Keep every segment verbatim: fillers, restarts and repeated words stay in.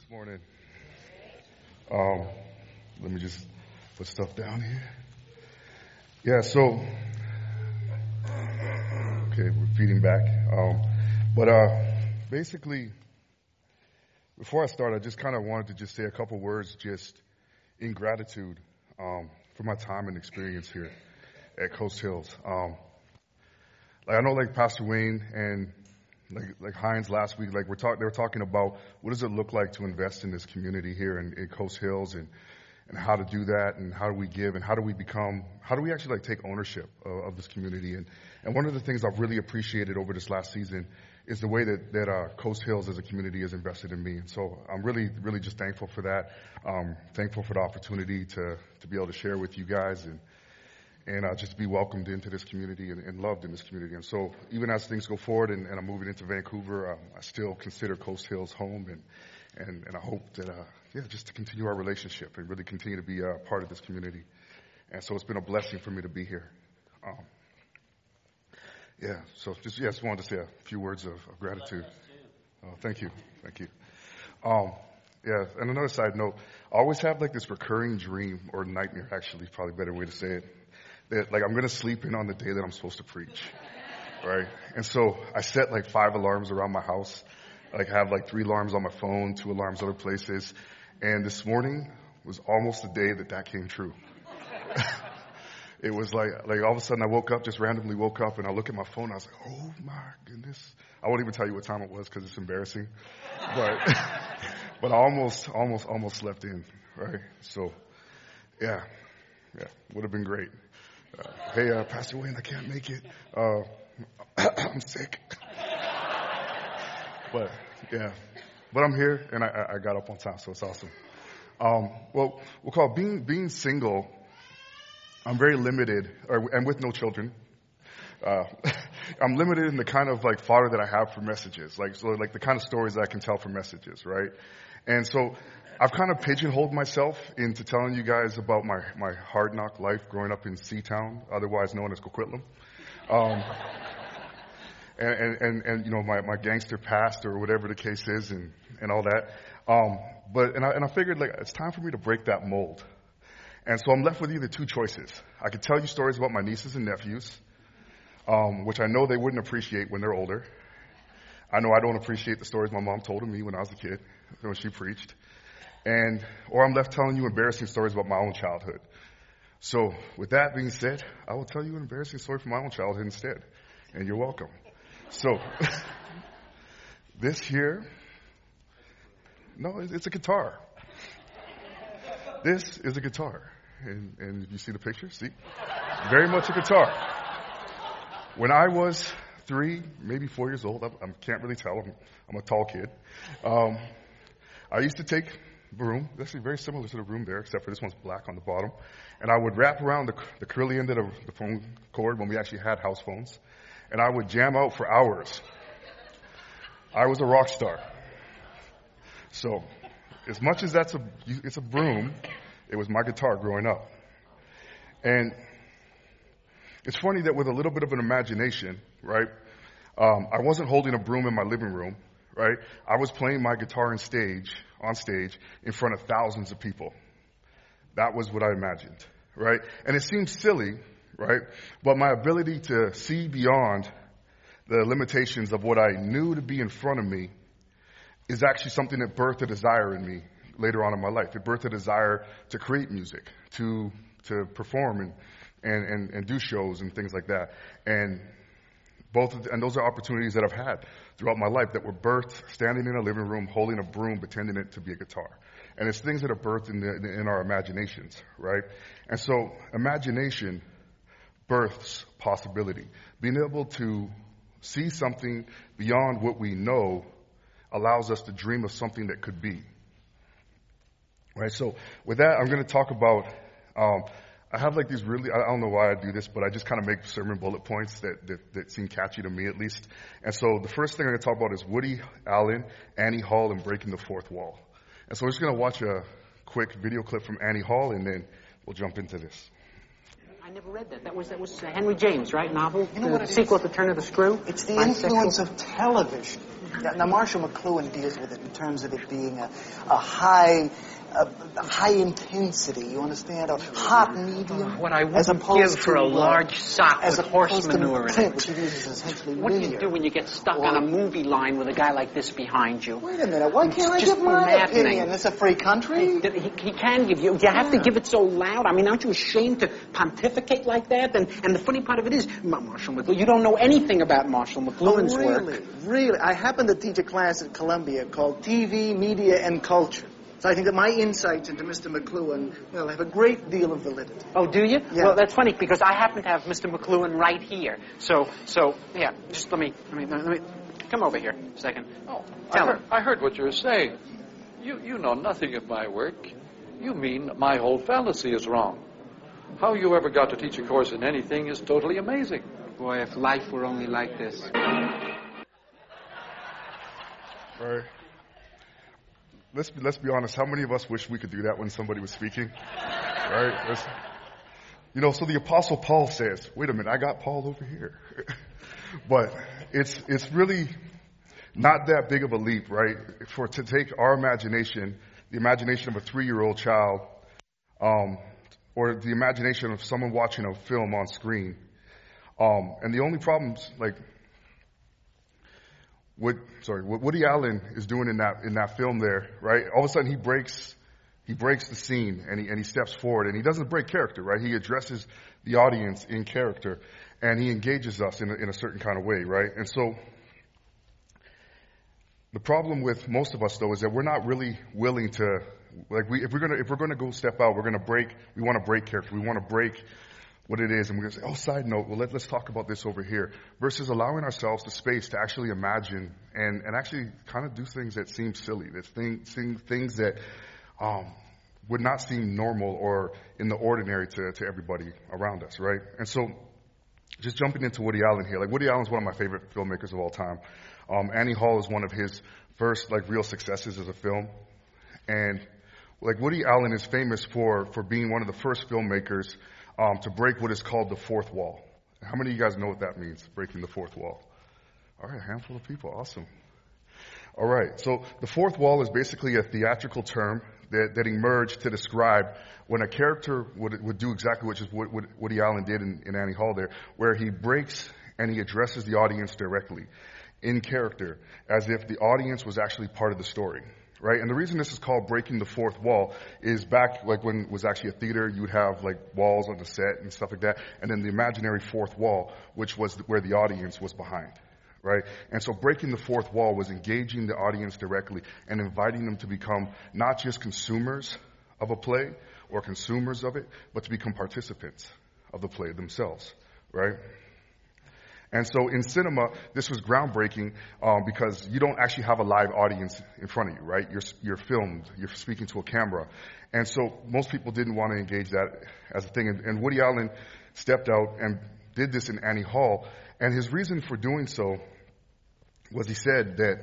this morning. Um, let me just put stuff down here. Yeah, so, okay, repeating back. Um, but uh, basically, before I start, I just kind of wanted to just say a couple words just in gratitude um, for my time and experience here at Coast Hills. Um, like I know, like Pastor Wayne and like like Hines last week, like we're talking, they were talking about what does it look like to invest in this community here in, in Coast Hills, and and how to do that, and how do we give, and how do we become, how do we actually like take ownership of, of this community. And and one of the things I've really appreciated over this last season is the way that that uh, Coast Hills as a community has invested in me. And so I'm really really just thankful for that. Um, thankful for the opportunity to to be able to share with you guys, and. And uh, just be welcomed into this community and, and loved in this community. And so even as things go forward and, and I'm moving into Vancouver, um, I still consider Coast Hills home. And, and, and I hope that, uh, yeah, just to continue our relationship and really continue to be a part of this community. And so it's been a blessing for me to be here. Um, yeah, so just, yeah, just wanted to say a few words of, of gratitude. Uh, thank you. Thank you. Um, yeah, and another side note, I always have like this recurring dream, or nightmare actually, probably a better way to say it. That, like, I'm going to sleep in on the day that I'm supposed to preach, right? And so I set, like, five alarms around my house. Like, I have, like, three alarms on my phone, two alarms other places. And this morning was almost the day that that came true. It was like, like, all of a sudden I woke up, just randomly woke up, and I look at my phone, and I was like, oh, my goodness. I won't even tell you what time it was because it's embarrassing. But, but I almost, almost, almost slept in, right? So, yeah, yeah, would have been great. Uh, hey, uh, Pastor Wayne, I can't make it. Uh, I'm sick. But, yeah. But I'm here, and I, I got up on time, so it's awesome. Um, well, we'll call being being single, I'm very limited, or, and with no children. Uh, I'm limited in the kind of, like, fodder that I have for messages. Like, so, like, the kind of stories that I can tell from messages, right? And so I've kind of pigeonholed myself into telling you guys about my, my hard knock life growing up in Seatown, otherwise known as Coquitlam. Um, and, and, and, and, you know, my, my gangster past or whatever the case is and, and all that. Um, but, and I, and I figured like it's time for me to break that mold. And so I'm left with either two choices. I could tell you stories about my nieces and nephews, um, which I know they wouldn't appreciate when they're older. I know I don't appreciate the stories my mom told me when I was a kid, when she preached. And, or I'm left telling you embarrassing stories about my own childhood. So with that being said, I will tell you an embarrassing story from my own childhood instead. And you're welcome. So this here, no, it's a guitar. This is a guitar. And, and if you see the picture, see, very much a guitar. When I was three, maybe four years old, I, I can't really tell. I'm, I'm a tall kid. Um, I used to take broom, actually very similar to the broom there, except for this one's black on the bottom. And I would wrap around the, the curly end of the, the phone cord when we actually had house phones. And I would jam out for hours. I was a rock star. So, as much as that's a, it's a broom, it was my guitar growing up. And it's funny that with a little bit of an imagination, right, um, I wasn't holding a broom in my living room, right? I was playing my guitar on stage, on stage, in front of thousands of people. That was what I imagined, right? And it seems silly, right? But my ability to see beyond the limitations of what I knew to be in front of me is actually something that birthed a desire in me later on in my life. It birthed a desire to create music, to to perform and and, and, and do shows and things like that. And both of the, and those are opportunities that I've had throughout my life that were birthed standing in a living room, holding a broom, pretending it to be a guitar. And it's things that are birthed in, the, in our imaginations, right? And so imagination births possibility. Being able to see something beyond what we know allows us to dream of something that could be. Right? So with that, I'm going to talk about, um, I have like these really, I don't know why I do this, but I just kind of make sermon bullet points that, that, that seem catchy to me at least. And so the first thing I'm going to talk about is Woody Allen, Annie Hall, and breaking the fourth wall. And so we're just going to watch a quick video clip from Annie Hall, and then we'll jump into this. I never read that. That was that was uh, Henry James, right? Novel. You know the what it sequel is? to Turn of the Screw. It's the Bisexual. influence of television. Yeah, now, Marshall McLuhan deals with it in terms of it being a, a high, a, a high intensity. You understand? A hot medium. What I as wouldn't opposed give for to, a uh, large sock as with horse opposed to manure in print, it. which he uses essentially What do you linear. do when you get stuck Or- on a movie line with a guy like this behind you? Wait a minute. Why can't I Just give my maddening. opinion? It's a free country. He, he, he can give you. You have to give it so loud. I mean, aren't you ashamed to pontificate like that? And and the funny part of it is, Ma- Marshall McLuhan. You don't know anything about Marshall McLuhan's Oh, really? work. Really? I happen to teach a class at Columbia called T V, Media, and Culture. So I think that my insights into Mister McLuhan, well, have a great deal of validity. Oh, do you? Yeah. Well, that's funny because I happen to have Mister McLuhan right here. So, so yeah. Just let me, let me, let me come over here a second. Oh, Tell I, her. heard, I heard what you were saying. You you know nothing of my work. You mean my whole fallacy is wrong. How you ever got to teach a course in anything is totally amazing. Boy, if life were only like this. Right. Let's be, let's be honest. How many of us wish we could do that when somebody was speaking? Right? Let's- you know, so the Apostle Paul says, wait a minute, I got Paul over here. But it's it's really not that big of a leap, right? For to take our imagination, the imagination of a three-year-old child, um, or the imagination of someone watching a film on screen. Um, and the only problems, like, what, sorry, what Woody Allen is doing in that in that film there, right? All of a sudden he breaks he breaks the scene and he and he steps forward and he doesn't break character, right? He addresses the audience in character and he engages us in a, in a certain kind of way, right? And so the problem with most of us though is that we're not really willing to, like, we if we're gonna if we're gonna go step out, we're gonna break. We want to break character. We want to break what it is, and we're going to say, oh, side note, well, let, let's talk about this over here, versus allowing ourselves the space to actually imagine and, and actually kind of do things that seem silly, that thing, thing, things that um, would not seem normal or in the ordinary to, to everybody around us, right? And so just jumping into Woody Allen here, like Woody Allen's one of my favorite filmmakers of all time. Um, Annie Hall is one of his first like real successes as a film. And like Woody Allen is famous for, for being one of the first filmmakers Um, to break what is called the fourth wall. How many of you guys know what that means, breaking the fourth wall? All right, a handful of people. Awesome. All right, so the fourth wall is basically a theatrical term that, that emerged to describe when a character would, would do exactly what, what, what Woody Allen did in, in Annie Hall there, where he breaks and he addresses the audience directly in character, as if the audience was actually part of the story. Right? And the reason this is called breaking the fourth wall is back like when it was actually a theater, you would have like walls on the set and stuff like that. And then the imaginary fourth wall, which was where the audience was behind. Right? And so breaking the fourth wall was engaging the audience directly and inviting them to become not just consumers of a play or consumers of it, but to become participants of the play themselves. Right? And so in cinema, this was groundbreaking um, because you don't actually have a live audience in front of you, right? You're you're filmed, you're speaking to a camera. And so most people didn't want to engage that as a thing. And, and Woody Allen stepped out and did this in Annie Hall. And his reason for doing so was he said that,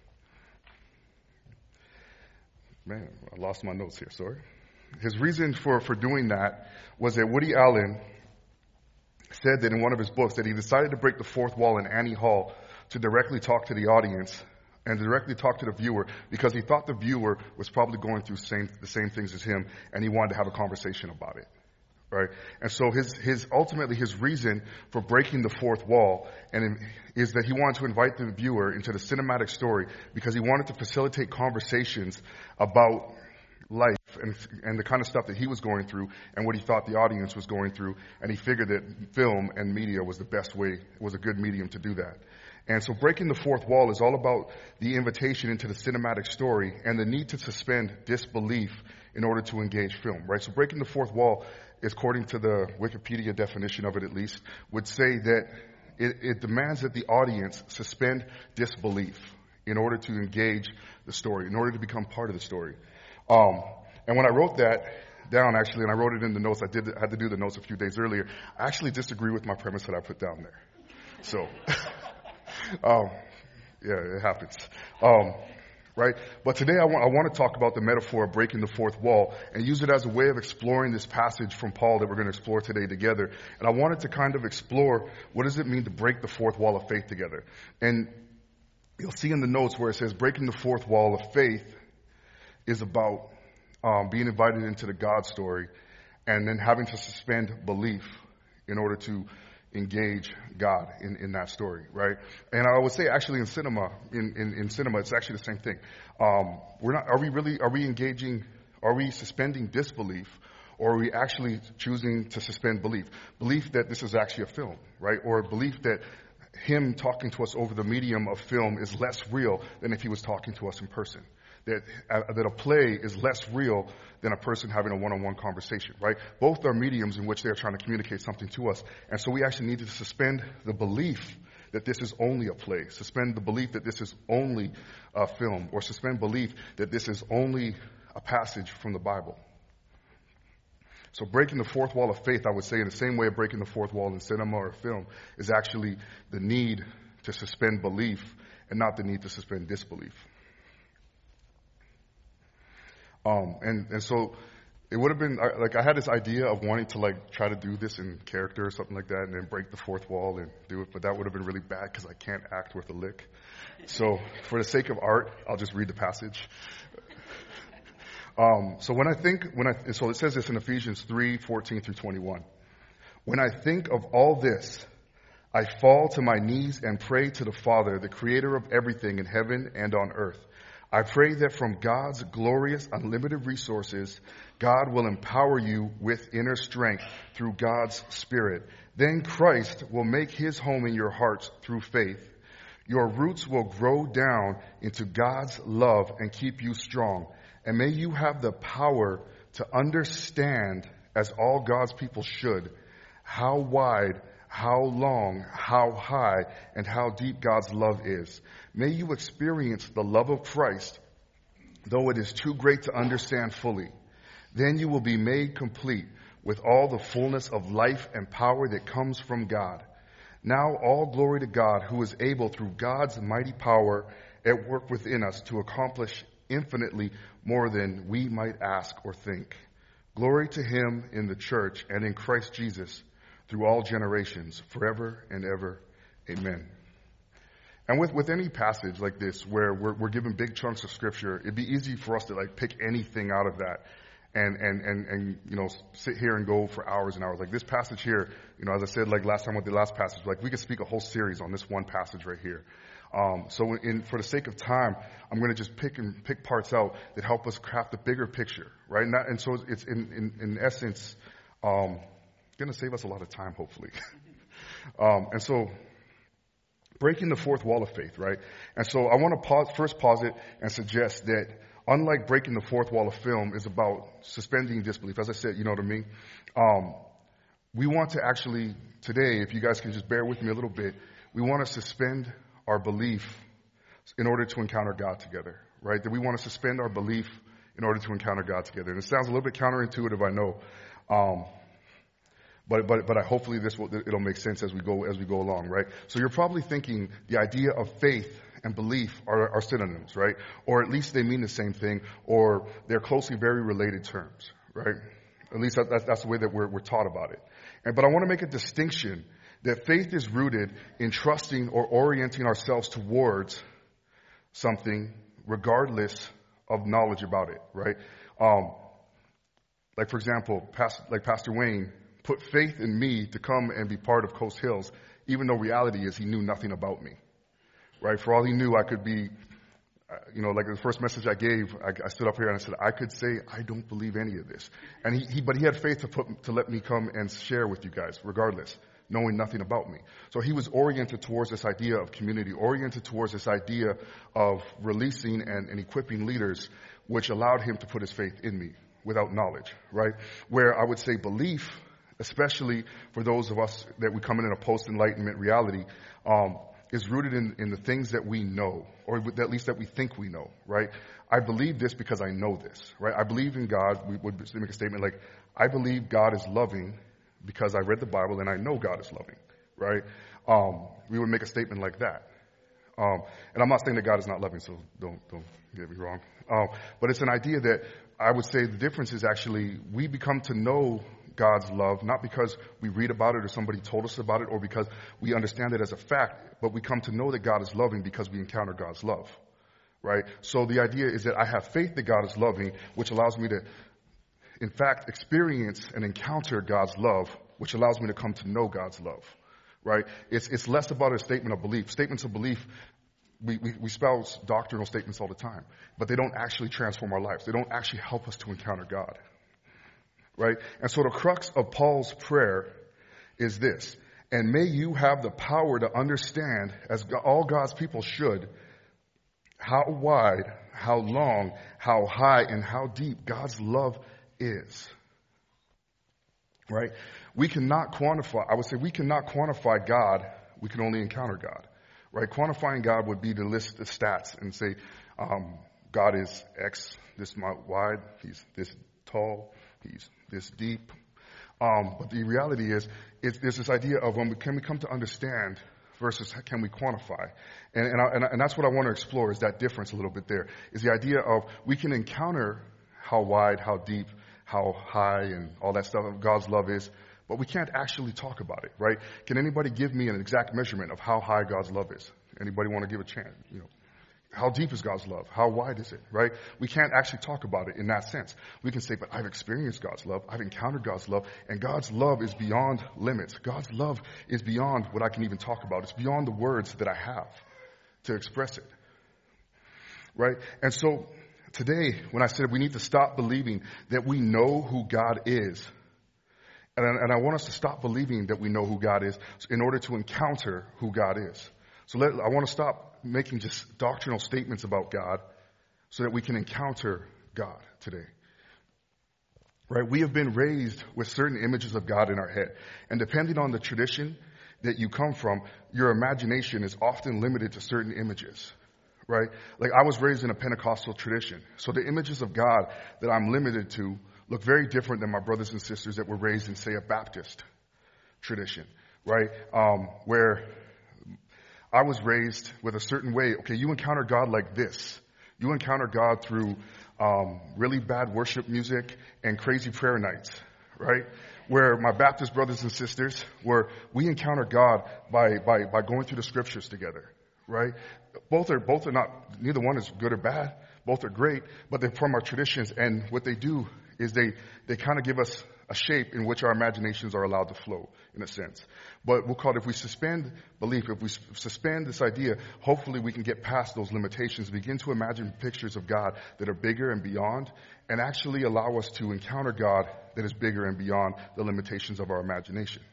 man, I lost my notes here, sorry. His reason for, for doing that was that Woody Allen said that in one of his books that he decided to break the fourth wall in Annie Hall to directly talk to the audience and directly talk to the viewer because he thought the viewer was probably going through same, the same things as him and he wanted to have a conversation about it. Right? And so his, his, ultimately his reason for breaking the fourth wall and in, is that he wanted to invite the viewer into the cinematic story because he wanted to facilitate conversations about life and, and the kind of stuff that he was going through and what he thought the audience was going through. And he figured that film and media was the best way, was a good medium to do that. And so breaking the fourth wall is all about the invitation into the cinematic story and the need to suspend disbelief in order to engage film, right? So breaking the fourth wall, according to the Wikipedia definition of it at least, would say that it, it demands that the audience suspend disbelief in order to engage the story, in order to become part of the story. Um, and when I wrote that down, actually, and I wrote it in the notes, I did I had to do the notes a few days earlier, I actually disagree with my premise that I put down there. So, um, yeah, it happens. Um, right? But today I want, I want to talk about the metaphor of breaking the fourth wall and use it as a way of exploring this passage from Paul that we're going to explore today together. And I wanted to kind of explore what does it mean to break the fourth wall of faith together. And you'll see in the notes where it says breaking the fourth wall of faith is about um, being invited into the God story and then having to suspend belief in order to engage God in, in that story, right? And I would say actually in cinema, in, in, in cinema, it's actually the same thing. Um, we're not, are we really, are we engaging, are we suspending disbelief, or are we actually choosing to suspend belief? Belief that this is actually a film, right? Or belief that him talking to us over the medium of film is less real than if he was talking to us in person. That, uh, that a play is less real than a person having a one-on-one conversation, right? Both are mediums in which they're trying to communicate something to us. And so we actually need to suspend the belief that this is only a play, suspend the belief that this is only a film, or suspend belief that this is only a passage from the Bible. So breaking the fourth wall of faith, I would say, in the same way of breaking the fourth wall in cinema or film, is actually the need to suspend belief and not the need to suspend disbelief. Um, and, and so it would have been, like, I had this idea of wanting to, like, try to do this in character or something like that and then break the fourth wall and do it, but that would have been really bad because I can't act worth a lick. So for the sake of art, I'll just read the passage. Um, so when I think, when I, so it says this in Ephesians three, fourteen through twenty-one. When I think of all this, I fall to my knees and pray to the Father, the creator of everything in heaven and on earth. I pray that from God's glorious, unlimited resources, God will empower you with inner strength through God's Spirit. Then Christ will make his home in your hearts through faith. Your roots will grow down into God's love and keep you strong. And may you have the power to understand, as all God's people should, how wide, how long, how high, and how deep God's love is. May you experience the love of Christ, though it is too great to understand fully. Then you will be made complete with all the fullness of life and power that comes from God. Now all glory to God, who is able through God's mighty power at work within us to accomplish infinitely more than we might ask or think. Glory to him in the church and in Christ Jesus through all generations, forever and ever. Amen. And with, with any passage like this, where we're, we're given big chunks of scripture, it'd be easy for us to like pick anything out of that and, and, and, and, you know, sit here and go for hours and hours. Like this passage here, you know, as I said, like last time with the last passage, like we could speak a whole series on this one passage right here. Um, so in, for the sake of time, I'm going to just pick and pick parts out that help us craft a bigger picture, right? And, that, and so it's in, in, in essence, um, going to save us a lot of time, hopefully. um, and so breaking the fourth wall of faith, right? And so I want to pause, first pause it and suggest that unlike breaking the fourth wall of film is about suspending disbelief. As I said, you know what I mean? Um, we want to actually, today, if you guys can just bear with me a little bit, we want to suspend our belief in order to encounter God together, right? That we want to suspend our belief in order to encounter God together. And it sounds a little bit counterintuitive, I know. Um, But, but, but I, hopefully this will, it'll make sense as we go, as we go along, right? So you're probably thinking the idea of faith and belief are, are synonyms, right? Or at least they mean the same thing, or they're closely very related terms, right? At least that, that, that's the way that we're, we're taught about it. And, but I want to make a distinction that faith is rooted in trusting or orienting ourselves towards something regardless of knowledge about it, right? Um, like for example, past, like Pastor Wayne put faith in me to come and be part of Coast Hills, even though reality is he knew nothing about me, right? For all he knew, I could be, uh, you know, like the first message I gave, I, I stood up here and I said, I could say, I don't believe any of this. And he, he, but he had faith to put, to let me come and share with you guys, regardless, knowing nothing about me. So he was oriented towards this idea of community, oriented towards this idea of releasing and, and equipping leaders, which allowed him to put his faith in me without knowledge, right? Where I would say belief, especially for those of us that we come in in a post-enlightenment reality, um, is rooted in, in the things that we know, or at least that we think we know, right? I believe this because I know this, right? I believe in God. We would make a statement like, I believe God is loving because I read the Bible and I know God is loving, right? Um, we would make a statement like that. Um, and I'm not saying that God is not loving, so don't don't get me wrong. Um, but it's an idea that I would say the difference is actually we become to know God's love, not because we read about it or somebody told us about it or because we understand it as a fact, but we come to know that God is loving because we encounter God's love, right? So the idea is that I have faith that God is loving, which allows me to, in fact, experience and encounter God's love, which allows me to come to know God's love, right? It's, it's less about a statement of belief. Statements of belief, we, we, we spouse doctrinal statements all the time, but they don't actually transform our lives. They don't actually help us to encounter God. Right? And so the crux of Paul's prayer is this. And may you have the power to understand, as all God's people should, how wide, how long, how high, and how deep God's love is. Right? We cannot quantify, I would say we cannot quantify God. We can only encounter God. Right? Quantifying God would be to list the stats and say, um, God is X, this wide, he's this tall, he's this deep. Um, but the reality is, it's, there's this idea of when we, can we come to understand versus can we quantify? And, and, I, and, I, and that's what I want to explore is that difference a little bit there, is the idea of we can encounter how wide, how deep, how high, and all that stuff of God's love is, but we can't actually talk about it, right? Can anybody give me an exact measurement of how high God's love is? Anybody want to give a chance? You know, how deep is God's love? How wide is it, right? We can't actually talk about it in that sense. We can say, but I've experienced God's love. I've encountered God's love. And God's love is beyond limits. God's love is beyond what I can even talk about. It's beyond the words that I have to express it, right? And so today, when I said we need to stop believing that we know who God is, and I, and I want us to stop believing that we know who God is in order to encounter who God is. So let, I want to stop making just doctrinal statements about God so that we can encounter God today. Right? We have been raised with certain images of God in our head. And depending on the tradition that you come from, your imagination is often limited to certain images. Right? Like I was raised in a Pentecostal tradition. So the images of God that I'm limited to look very different than my brothers and sisters that were raised in, say, a Baptist tradition. Right? Um, where I was raised with a certain way. Okay, you encounter God like this. You encounter God through um, really bad worship music and crazy prayer nights, right? Where my Baptist brothers and sisters, where we encounter God by by by going through the scriptures together, right? Both are both are not. Neither one is good or bad. Both are great, but they're from our traditions, and what they do is they they kind of give us a shape in which our imaginations are allowed to flow, in a sense. But we'll call it, if we suspend belief, if we suspend this idea, hopefully we can get past those limitations, begin to imagine pictures of God that are bigger and beyond, and actually allow us to encounter God that is bigger and beyond the limitations of our imagination.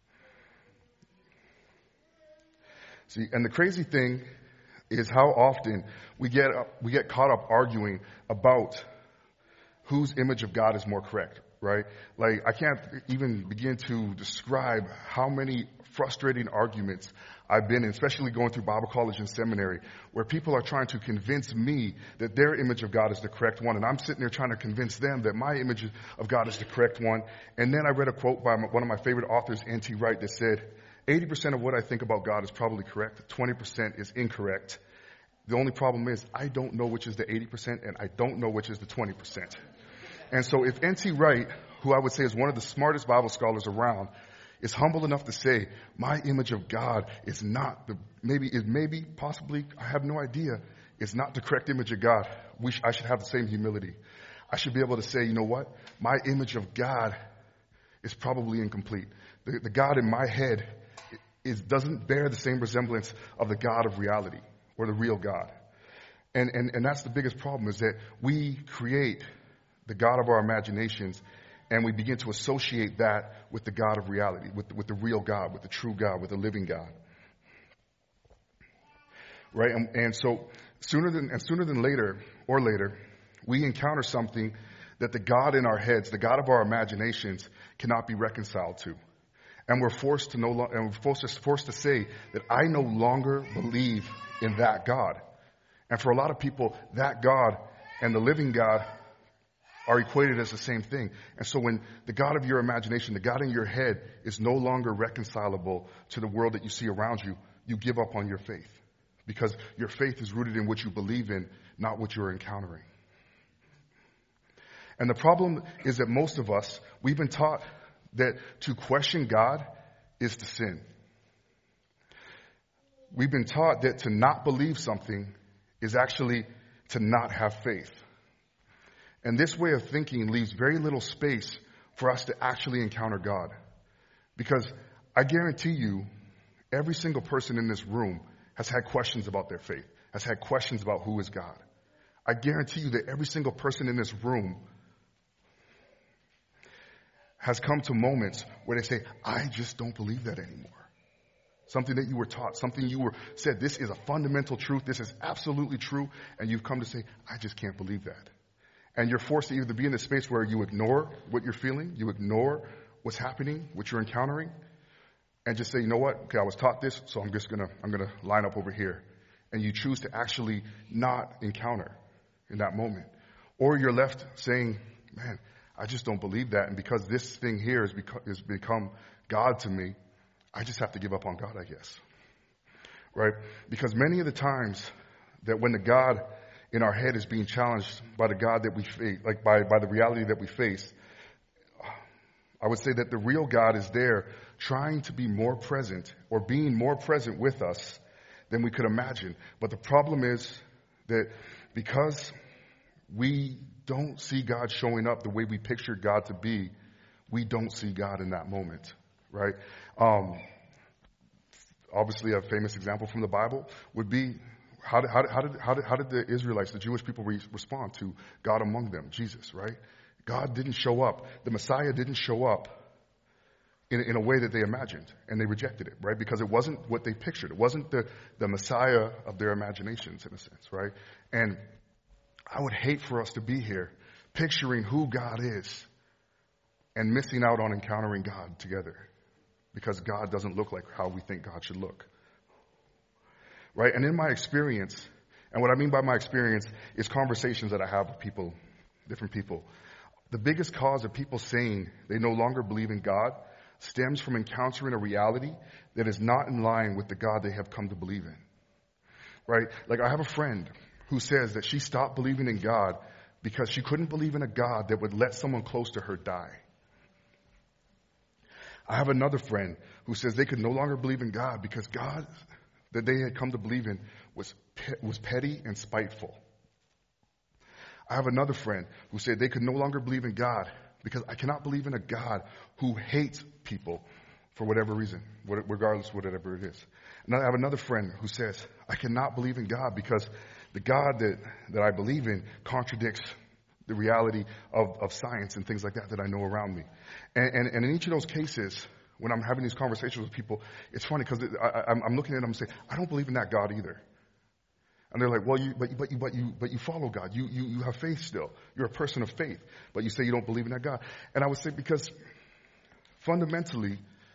See, and the crazy thing is how often we get we get caught up arguing about whose image of God is more correct. Right? Like, I can't even begin to describe how many frustrating arguments I've been in, especially going through Bible college and seminary, where people are trying to convince me that their image of God is the correct one. And I'm sitting there trying to convince them that my image of God is the correct one. And then I read a quote by one of my favorite authors, N T Wright, that said, eighty percent of what I think about God is probably correct. twenty percent is incorrect. The only problem is I don't know which is the eighty percent and I don't know which is the twenty percent. And so if N T Wright, who I would say is one of the smartest Bible scholars around, is humble enough to say, my image of God is not the, maybe, is maybe, possibly, I have no idea, it's not the correct image of God, we sh- I should have the same humility. I should be able to say, you know what? My image of God is probably incomplete. The, the God in my head is, doesn't bear the same resemblance of the God of reality or the real God. And, and, and that's the biggest problem, is that we create the God of our imaginations, and we begin to associate that with the God of reality, with, with the real God, with the true God, with the living God. Right? And, and so sooner than, and sooner than later, or later, we encounter something that the God in our heads, the God of our imaginations, cannot be reconciled to. And we're forced to no lo- and we're forced to, forced to say that I no longer believe in that God. And for a lot of people, that God and the living God are equated as the same thing. And so when the God of your imagination, the God in your head, is no longer reconcilable to the world that you see around you, you give up on your faith. because your faith is rooted in what you believe in, not what you're encountering. And the problem is that most of us, we've been taught that to question God is to sin. We've been taught that to not believe something is actually to not have faith. And this way of thinking leaves very little space for us to actually encounter God. Because I guarantee you, every single person in this room has had questions about their faith, has had questions about who is God. I guarantee you that every single person in this room has come to moments where they say, I just don't believe that anymore. Something that you were taught, something you were said, this is a fundamental truth, this is absolutely true, and you've come to say, I just can't believe that. And you're forced to either be in a space where you ignore what you're feeling, you ignore what's happening, what you're encountering, and just say, you know what, okay, I was taught this, so I'm just gonna, I'm gonna line up over here. And you choose to actually not encounter in that moment. Or you're left saying, man, I just don't believe that, and because this thing here has become, has become God to me, I just have to give up on God, I guess. Right? Because many of the times that when the God in our head is being challenged by the God that we face, like by, by the reality that we face, I would say that the real God is there trying to be more present or being more present with us than we could imagine. But the problem is that because we don't see God showing up the way we pictured God to be, we don't see God in that moment, right? Um, obviously, a famous example from the Bible would be how did, how did, how did, how did, how did the Israelites, the Jewish people, re- respond to God among them, Jesus, right? God didn't show up. The Messiah didn't show up in, in a way that they imagined, and they rejected it, right? Because it wasn't what they pictured. It wasn't the, the Messiah of their imaginations, in a sense, right? And I would hate for us to be here picturing who God is and missing out on encountering God together because God doesn't look like how we think God should look. Right? And in my experience, and what I mean by my experience is conversations that I have with people, different people. The biggest cause of people saying they no longer believe in God stems from encountering a reality that is not in line with the God they have come to believe in. Right? Like I have a friend who says that she stopped believing in God because she couldn't believe in a God that would let someone close to her die. I have another friend who says they could no longer believe in God because God that they had come to believe in was was petty and spiteful. I have another friend who said they could no longer believe in God because I cannot believe in a God who hates people for whatever reason, regardless of whatever it is. And I have another friend who says, I cannot believe in God because the God that, that I believe in contradicts the reality of, of science and things like that that I know around me. And, and, and in each of those cases, when I'm having these conversations with people, it's funny because I'm, I'm looking at them and saying, I don't believe in that God either. And they're like, well, you, but, but, you, but, you, but you follow God. You, you, you have faith still. You're a person of faith. But you say you don't believe in that God. And I would say because fundamentally,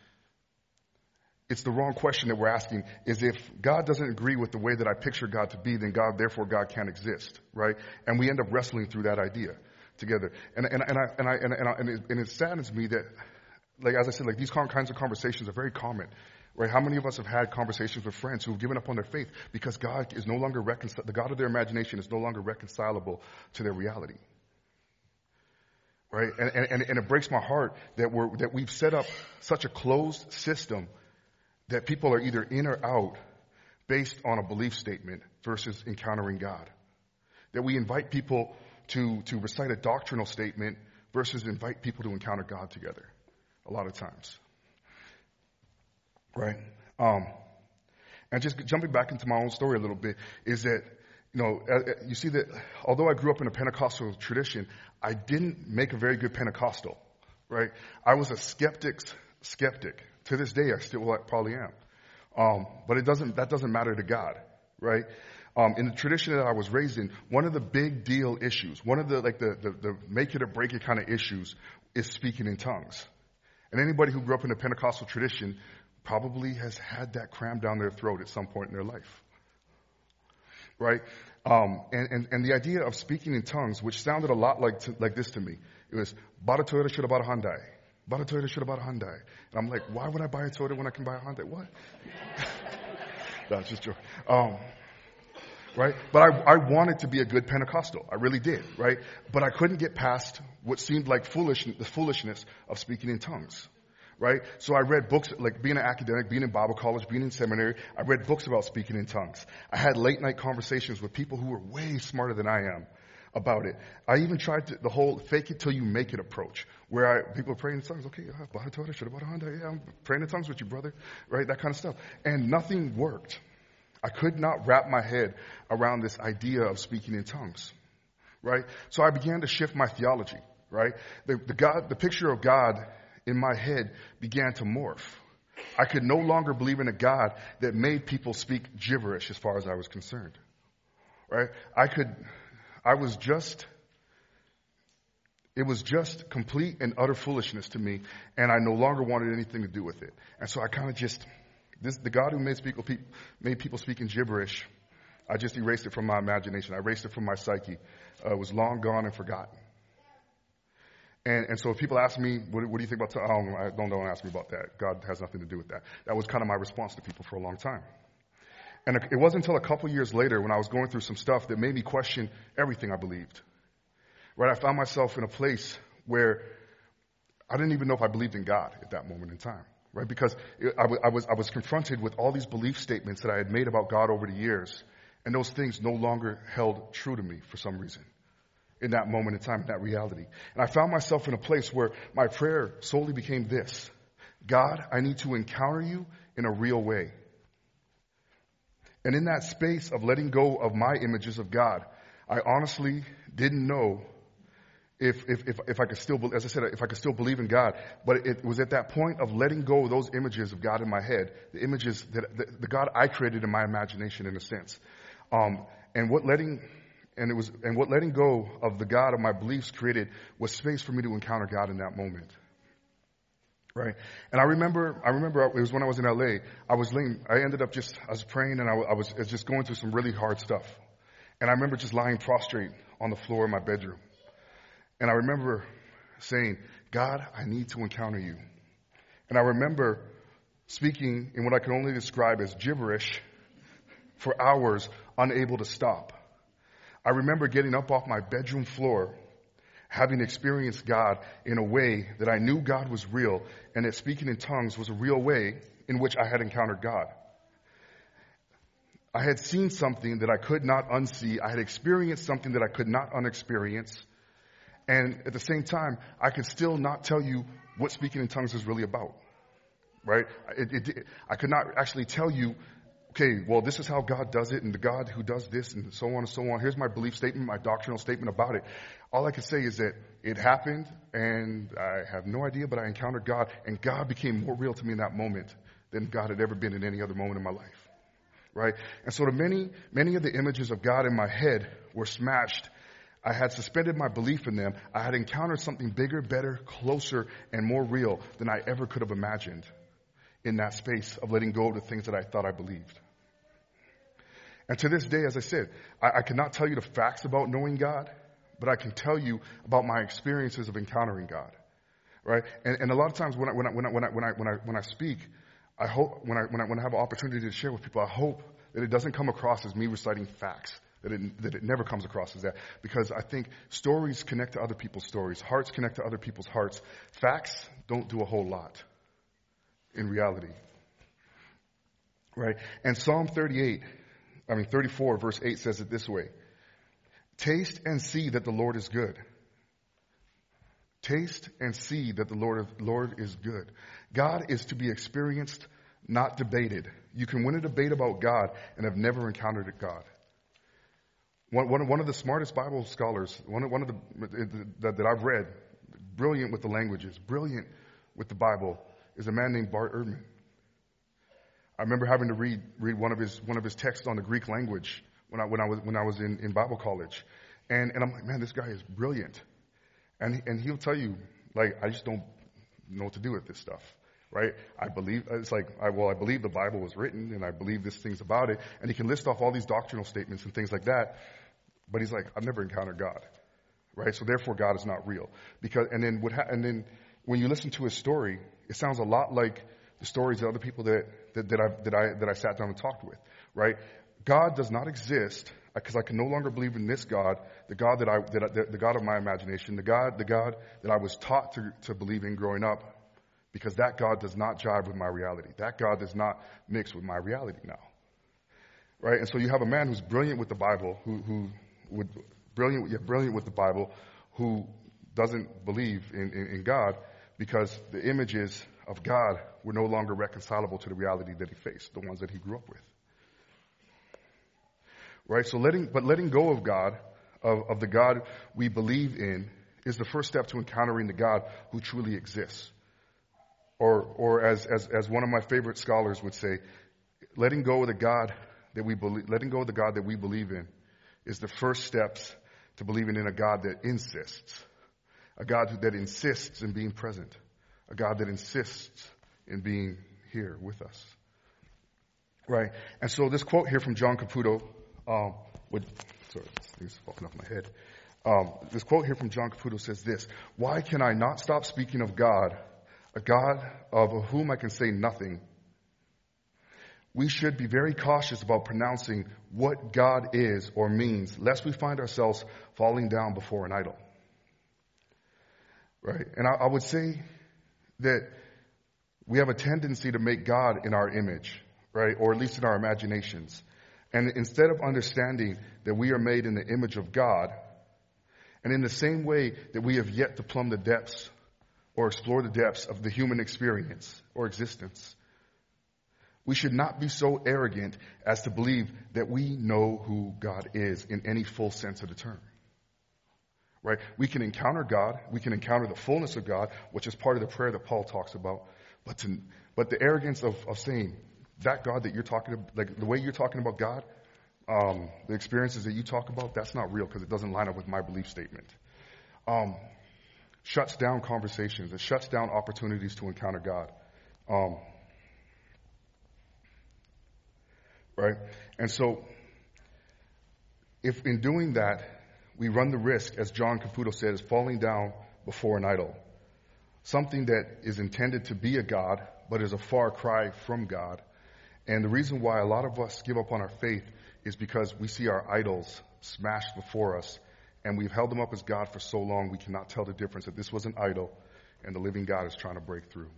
it's the wrong question that we're asking is if God doesn't agree with the way that I picture God to be, then God, therefore God can't exist, right? And we end up wrestling through that idea together. And, and, and I, and I, and, I, and, it, and it saddens me that, like, as I said, like these kinds of conversations are very common, right? How many of us have had conversations with friends who have given up on their faith because God is no longer reconcil- the God of their imagination is no longer reconcilable to their reality. Right? And, and, and it breaks my heart that we're, that we've set up such a closed system that people are either in or out based on a belief statement versus encountering God. That we invite people to, to recite a doctrinal statement versus invite people to encounter God together a lot of times. Right? Um, and just jumping back into my own story a little bit is that, you know, you see that although I grew up in a Pentecostal tradition, I didn't make a very good Pentecostal, right? I was a skeptic's skeptic. To this day, I still probably am. Um, but it doesn't, that doesn't matter to God, right? Um, in the tradition that I was raised in, one of the big deal issues, one of the, like the, the, the make it or break it kind of issues is speaking in tongues. And anybody who grew up in a Pentecostal tradition probably has had that crammed down their throat at some point in their life. Right? Um, and, and, and the idea of speaking in tongues, which sounded a lot like, to, like this to me, it was, bought a Toyota, should have bought a Hyundai. Bought a Toyota, should have bought a Hyundai. And I'm like, why would I buy a Toyota when I can buy a Hyundai? What? No, it's just joking. Um, right? But I, I wanted to be a good Pentecostal. I really did, right? But I couldn't get past what seemed like foolish, the foolishness of speaking in tongues, right? So I read books, like being an academic, being in Bible college, being in seminary. I read books about speaking in tongues. I had late night conversations with people who were way smarter than I am about it. I even tried to, the whole fake it till you make it approach, where I, people are praying in tongues. Okay, yeah, I'm praying in tongues with you, brother, right? That kind of stuff. And nothing worked. I could not wrap my head around this idea of speaking in tongues, right? So I began to shift my theology, right? The, the God, the picture of God in my head began to morph. I could no longer believe in a God that made people speak gibberish as far as I was concerned, right? I could, I was just, it was just complete and utter foolishness to me, and I no longer wanted anything to do with it. And so I kind of just, this, the God who made people, made people speak in gibberish, I just erased it from my imagination. I erased it from my psyche. Uh, it was long gone and forgotten. And, and so if people ask me, what, what do you think about, t- um, I don't, don't ask me about that. God has nothing to do with that. That was kind of my response to people for a long time. And it wasn't until a couple years later when I was going through some stuff that made me question everything I believed. Right? I found myself in a place where I didn't even know if I believed in God at that moment in time. Right? Because it, I, w- I was I was confronted with all these belief statements that I had made about God over the years, and those things no longer held true to me for some reason in that moment in time, in that reality. And I found myself in a place where my prayer solely became this: God, I need to encounter you in a real way. And in that space of letting go of my images of God, I honestly didn't know if, if, if, if I could still, as I said, if I could still believe in God. But it was at that point of letting go of those images of God in my head, the images that, the, the God I created in my imagination, in a sense. Um, and what letting, and it was, and what letting go of the God of my beliefs created was space for me to encounter God in that moment. Right. And I remember, I remember it was when I was in L A, I was laying, I ended up just, I was praying and I, I was, I was just going through some really hard stuff. And I remember just lying prostrate on the floor in my bedroom. And I remember saying, God, I need to encounter you. And I remember speaking in what I can only describe as gibberish for hours, unable to stop. I remember getting up off my bedroom floor, having experienced God in a way that I knew God was real, and that speaking in tongues was a real way in which I had encountered God. I had seen something that I could not unsee. I had experienced something that I could not unexperience. And at the same time, I could still not tell you what speaking in tongues is really about. Right? It, it, I could not actually tell you, okay, well, this is how God does it, and the God who does this, and so on and so on. Here's my belief statement, my doctrinal statement about it. All I can say is that it happened, and I have no idea, but I encountered God, and God became more real to me in that moment than God had ever been in any other moment in my life. Right? And so the many, many of the images of God in my head were smashed. I had suspended my belief in them. I had encountered something bigger, better, closer, and more real than I ever could have imagined in that space of letting go of the things that I thought I believed. And to this day, as I said, I, I cannot tell you the facts about knowing God, but I can tell you about my experiences of encountering God, right? And, and a lot of times when I when I when I when I when I when I, when I speak, I hope when I when I when I have an opportunity to share with people, I hope that it doesn't come across as me reciting facts, that it that it never comes across as that, because I think stories connect to other people's stories, hearts connect to other people's hearts. Facts don't do a whole lot in reality, right? And Psalm thirty-eight. I mean, thirty-four, verse eight says it this way: taste and see that the Lord is good. Taste and see that the Lord, Lord is good. God is to be experienced, not debated. You can win a debate about God and have never encountered God. One, one, one of the smartest Bible scholars, one of, one of the that, that I've read, brilliant with the languages, brilliant with the Bible, is a man named Bart Ehrman. I remember having to read read one of his one of his texts on the Greek language when I when I was when I was in, in Bible college, and and I'm like, man, this guy is brilliant, and and he'll tell you, like, I just don't know what to do with this stuff, right? I believe it's like, I, well, I believe the Bible was written, and I believe this things about it, and he can list off all these doctrinal statements and things like that, but he's like, I've never encountered God, right? So therefore, God is not real, because and then what ha- and then when you listen to his story, it sounds a lot like the stories of other people that, that, that I, that I, that I sat down and talked with, right? God does not exist because I can no longer believe in this God, the God that I, that I, the, the God of my imagination, the God, the God that I was taught to, to believe in growing up, because that God does not jive with my reality. That God does not mix with my reality now, right? And so you have a man who's brilliant with the Bible, who, who would brilliant, yeah, brilliant with the Bible, who doesn't believe in, in, in God because the images of God were no longer reconcilable to the reality that he faced, the ones that he grew up with. Right? So letting, but letting go of God, of, of the God we believe in, is the first step to encountering the God who truly exists. Or, or as, as, as one of my favorite scholars would say, letting go of the God that we believe, letting go of the God that we believe in is the first steps to believing in a God that insists, a God that insists in being present, a God that insists in being here with us. Right? And so this quote here from John Caputo, Um, would, sorry, this thing's falling off my head. Um, this quote here from John Caputo says this: "Why can I not stop speaking of God, a God of whom I can say nothing? We should be very cautious about pronouncing what God is or means, lest we find ourselves falling down before an idol." Right? And I, I would say that we have a tendency to make God in our image, right? Or at least in our imaginations. And instead of understanding that we are made in the image of God, and in the same way that we have yet to plumb the depths or explore the depths of the human experience or existence, we should not be so arrogant as to believe that we know who God is in any full sense of the term. Right? We can encounter God. We can encounter the fullness of God, which is part of the prayer that Paul talks about. But to, but the arrogance of, of saying, that God that you're talking about, like the way you're talking about God, um, the experiences that you talk about, that's not real because it doesn't line up with my belief statement. Um, shuts down conversations. It shuts down opportunities to encounter God. Um, right? And so, if in doing that, we run the risk, as John Caputo said, is falling down before an idol. Something that is intended to be a God, but is a far cry from God. And the reason why a lot of us give up on our faith is because we see our idols smashed before us, and we've held them up as God for so long we cannot tell the difference that this was an idol and the living God is trying to break through.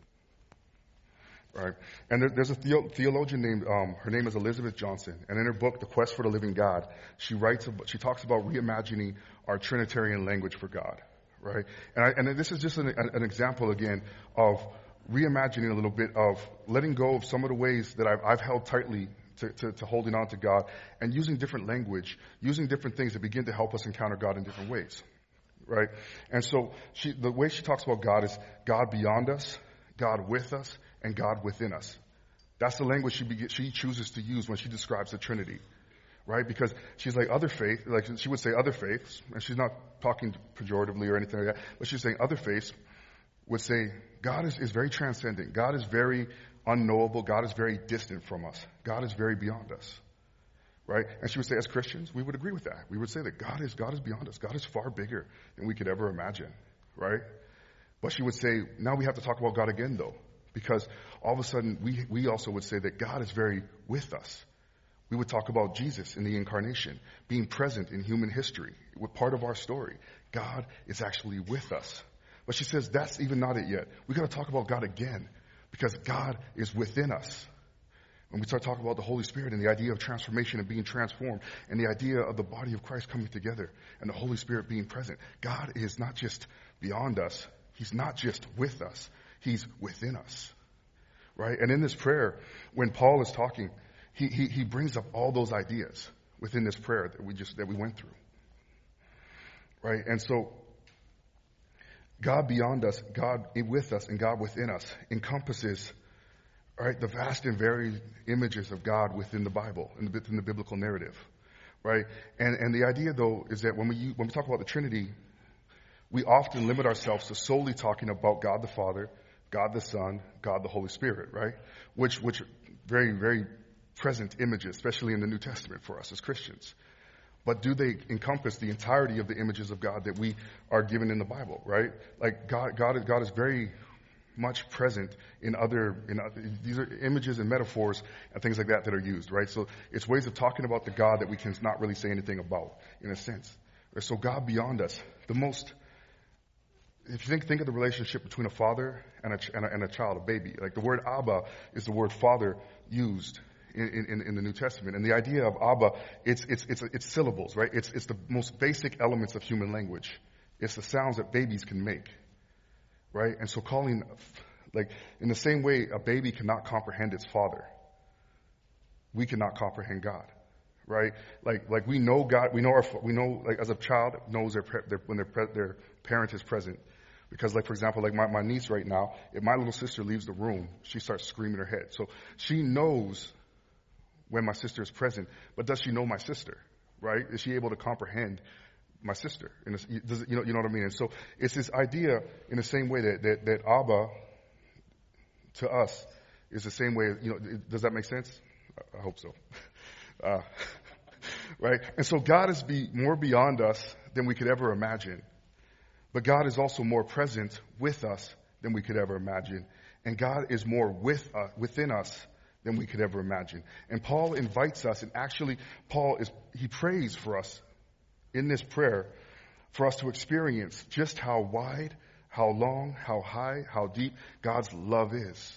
Right? And there, there's a theo- theologian named, um, her name is Elizabeth Johnson, and in her book, The Quest for the Living God, she writes, about, she talks about reimagining our Trinitarian language for God. Right? And, I, and this is just an, an example again of reimagining a little bit of letting go of some of the ways that I've, I've held tightly to, to, to holding on to God, and using different language, using different things that begin to help us encounter God in different ways, right? And so she, the way she talks about God is God beyond us, God with us, and God within us. That's the language she, be, she chooses to use when she describes the Trinity, right? Because she's like other faith, like she would say other faiths, and she's not talking pejoratively or anything like that, but she's saying other faiths would say God is, is very transcendent. God is very unknowable. God is very distant from us. God is very beyond us, right? And she would say, as Christians, we would agree with that. We would say that God is God is beyond us. God is far bigger than we could ever imagine, right? But she would say, now we have to talk about God again, though, because all of a sudden we we also would say that God is very with us. We would talk about Jesus in the incarnation, being present in human history, with part of our story. God is actually with us. But she says that's even not it yet. We've got to talk about God again because God is within us. When we start talking about the Holy Spirit and the idea of transformation and being transformed and the idea of the body of Christ coming together and the Holy Spirit being present, God is not just beyond us. He's not just with us. He's within us, right? And in this prayer, when Paul is talking, he, he, he brings up all those ideas within this prayer that we just, that we went through, right? And so, God beyond us, God with us, and God within us encompasses, right, the vast and varied images of God within the Bible and within the biblical narrative, right? And and the idea, though, is that when we when we talk about the Trinity, we often limit ourselves to solely talking about God the Father, God the Son, God the Holy Spirit, right? Which which are very very present images, especially in the New Testament for us as Christians. But do they encompass the entirety of the images of God that we are given in the Bible, right? Like God, God, God is very, much present in other, in other, these are images and metaphors and things like that that are used, right? So it's ways of talking about the God that we can not really say anything about, in a sense. So God beyond us, the most, if you think, think of the relationship between a father and a, and a, and a child, a baby. Like the word Abba is the word father used in, in, in the New Testament. And the idea of Abba, it's, it's, it's, it's syllables, right? It's, it's the most basic elements of human language. It's the sounds that babies can make, right? And so calling, like, in the same way a baby cannot comprehend its father, we cannot comprehend God, right? Like, like we know God, we know our, we know, like, as a child knows their, their when their, their parent is present. Because, like, for example, like my, my niece right now, if my little sister leaves the room, she starts screaming her head. So she knows when my sister is present, but does she know my sister, right? Is she able to comprehend my sister? In a, does it, you know, you know what I mean? And so it's this idea in the same way that, that, that Abba to us is the same way, you know, does that make sense? I, I hope so. Uh, right? And so God is be more beyond us than we could ever imagine. But God is also more present with us than we could ever imagine. And God is more with uh, within us than we could ever imagine. And Paul invites us, and actually Paul is, he prays for us in this prayer for us to experience just how wide, how long, how high, how deep God's love is.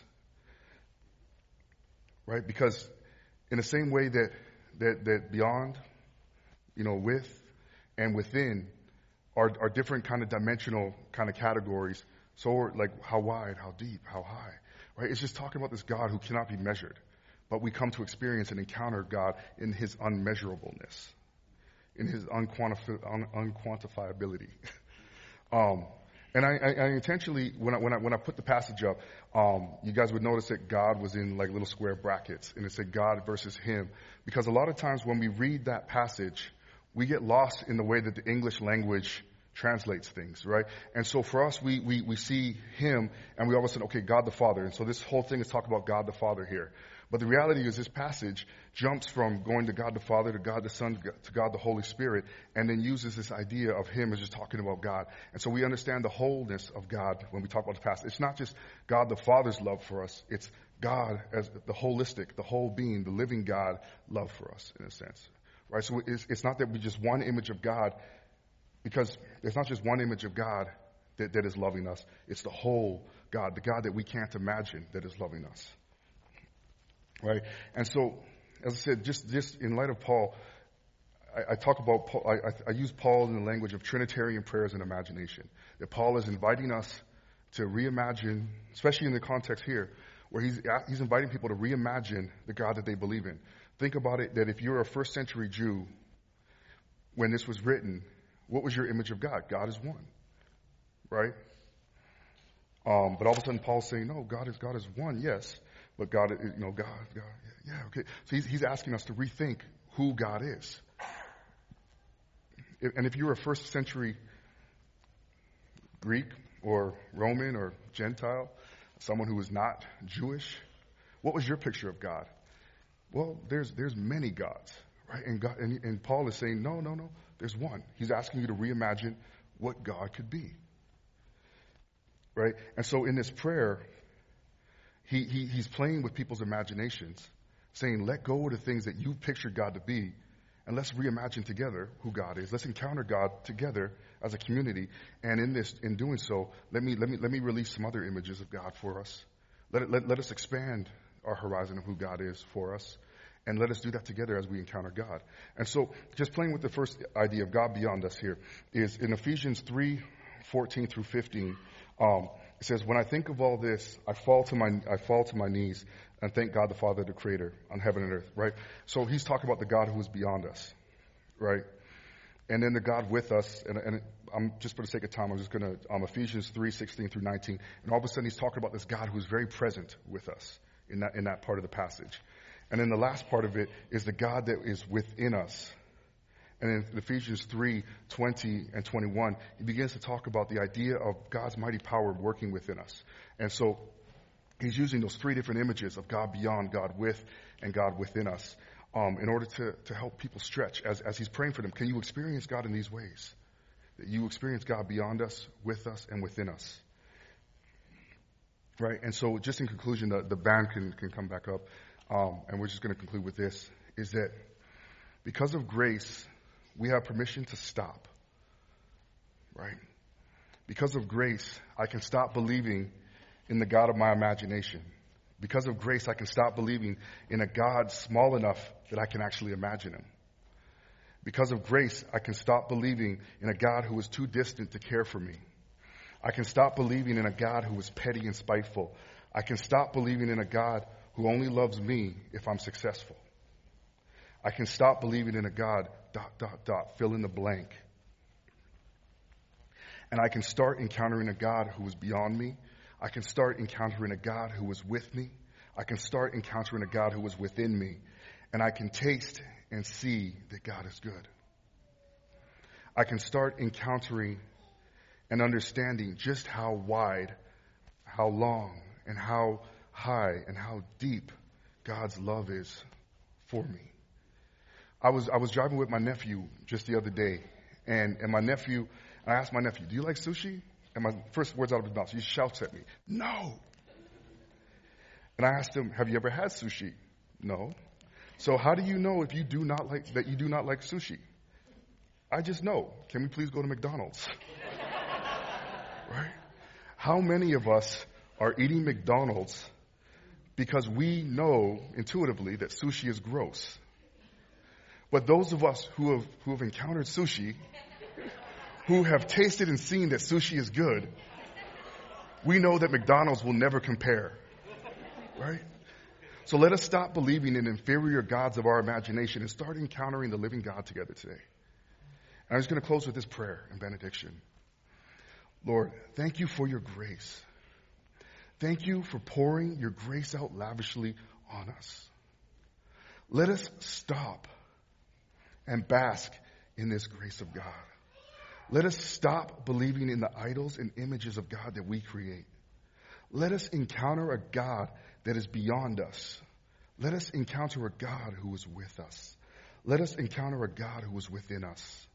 Right? Because in the same way that, that, that beyond, you know, with and within are, are different kind of dimensional kind of categories. So like how wide, how deep, how high, right? It's just talking about this God who cannot be measured, but we come to experience and encounter God in his unmeasurableness, in his unquantifi- un- unquantifiability. um, and I, I, I intentionally, when I, when I, when I put the passage up, um, you guys would notice that God was in like little square brackets, and it said God versus him, because a lot of times when we read that passage, we get lost in the way that the English language translates things, right? And so for us, we, we, we see him and we all of a sudden, okay, God the Father. And so this whole thing is talking about God the Father here. But the reality is this passage jumps from going to God the Father to God the Son to God the Holy Spirit, and then uses this idea of him as just talking about God. And so we understand the wholeness of God when we talk about the passage. It's not just God the Father's love for us. It's God as the holistic, the whole being, the living God love for us in a sense. Right, so it's, it's not that we just one image of God, because there's not just one image of God that, that is loving us. It's the whole God, the God that we can't imagine that is loving us. Right, and so, as I said, just, just in light of Paul, I, I talk about Paul, I, I, I use Paul in the language of Trinitarian prayers and imagination. That Paul is inviting us to reimagine, especially in the context here, where he's he's inviting people to reimagine the God that they believe in. Think about it, that if you're a first century Jew, when this was written, what was your image of God? God is one, right? Um, but all of a sudden Paul's saying, no, God is God is one, yes, but God, is, you know, God, God, yeah, okay. So he's, he's asking us to rethink who God is. And if you're a first century Greek or Roman or Gentile, someone who was not Jewish, what was your picture of God? Well, there's there's many gods, right? And God, and, and Paul is saying, no, no, no, there's one. He's asking you to reimagine what God could be, right? And so in this prayer, he, he he's playing with people's imaginations, saying, let go of the things that you pictured God to be, and let's reimagine together who God is. Let's encounter God together as a community. And in this, in doing so, let me let me let me release some other images of God for us. Let it, let, let us expand our horizon of who God is for us, and let us do that together as we encounter God. And so, just playing with the first idea of God beyond us here is in Ephesians three, fourteen through fifteen. Um, it says, "When I think of all this, I fall to my I fall to my knees and thank God the Father, the Creator on heaven and earth." Right. So he's talking about the God who is beyond us, right? And then the God with us, and, and I'm just for the sake of time, I'm just going to um, Ephesians three, sixteen through nineteen, and all of a sudden he's talking about this God who is very present with us in that in that part of the passage. And then the last part of it is the God that is within us. And in Ephesians three, twenty and twenty-one, he begins to talk about the idea of God's mighty power working within us. And so he's using those three different images of God beyond, God with, and God within us um, in order to, to help people stretch as, as he's praying for them. Can you experience God in these ways? That you experience God beyond us, with us, and within us. Right? And so just in conclusion, the, the band can, can come back up, um, and we're just going to conclude with this, is that because of grace, we have permission to stop. Right? Because of grace, I can stop believing in the God of my imagination. Because of grace, I can stop believing in a God small enough that I can actually imagine him. Because of grace, I can stop believing in a God who is too distant to care for me. I can stop believing in a God who is petty and spiteful. I can stop believing in a God who only loves me if I'm successful. I can stop believing in a God, dot, dot, dot, fill in the blank. And I can start encountering a God who is beyond me. I can start encountering a God who is with me. I can start encountering a God who is within me. And I can taste and see that God is good. I can start encountering and understanding just how wide, how long, and how high, and how deep God's love is for me. I was I was driving with my nephew just the other day, and, and my nephew, I asked my nephew, do you like sushi? And my first words out of his mouth, he shouts at me, no. And I asked him, have you ever had sushi? No. So how do you know if you do not like that you do not like sushi? I just know. Can we please go to McDonald's? Right? How many of us are eating McDonald's because we know intuitively that sushi is gross? But those of us who have who have encountered sushi, who have tasted and seen that sushi is good, we know that McDonald's will never compare. Right? So let us stop believing in inferior gods of our imagination and start encountering the living God together today. And I'm just going to close with this prayer and benediction. Lord, thank you for your grace. Thank you for pouring your grace out lavishly on us. Let us stop and bask in this grace of God. Let us stop believing in the idols and images of God that we create. Let us encounter a God that is beyond us. Let us encounter a God who is with us. Let us encounter a God who is within us.